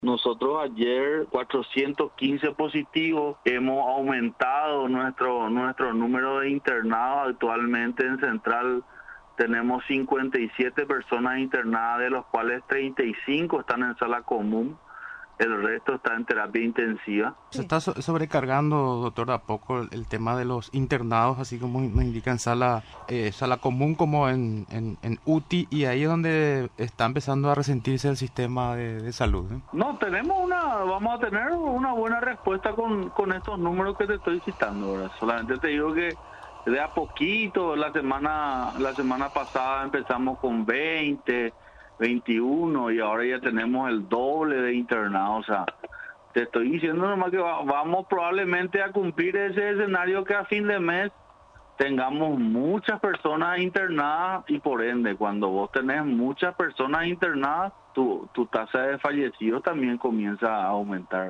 Nosotros ayer 415 positivos, hemos aumentado nuestro número de internados. Actualmente en Central tenemos 57 personas internadas, de los cuales 35 están en sala común. El resto está en terapia intensiva. Se está sobrecargando, doctor, de a poco el tema de los internados, así como nos indica en sala común como en UTI, y ahí es donde está empezando a resentirse el sistema de salud, ¿eh? No, vamos a tener una buena respuesta con estos números que te estoy citando, ¿verdad? Solamente te digo que de a poquito, la semana pasada empezamos con 20, 21 y ahora ya tenemos el doble de internados. O sea, te estoy diciendo nomás que vamos probablemente a cumplir ese escenario, que a fin de mes tengamos muchas personas internadas, y por ende, cuando vos tenés muchas personas internadas, tu tasa de fallecidos también comienza a aumentar.